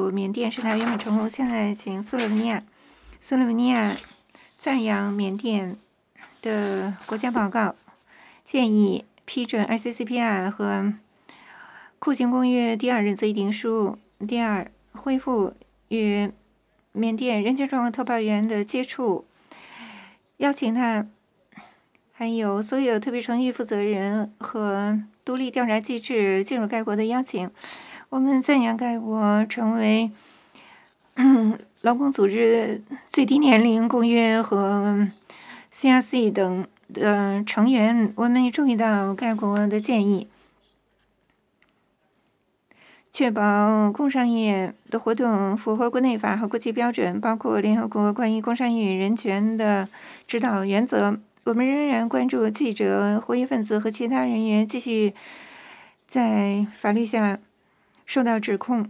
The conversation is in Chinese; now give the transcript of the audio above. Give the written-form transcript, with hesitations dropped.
驻缅甸视察圆满成功。现在请斯洛文尼亚赞扬缅甸的国家报告，建议批准 ICCPR 和库欣公约第2任决定书。第二，恢复与缅甸人权状况特派员的接触，邀请他还有所有特别程序负责人和独立调查机制进入该国的邀请。我们赞扬该国成为劳工组织最低年龄公约和 CRC 等的成员。我们也注意到该国的建议，确保工商业的活动符合国内法和国际标准，包括联合国关于工商业与人权的指导原则。我们仍然关注记者、活跃分子和其他人员继续在法律下受到指控。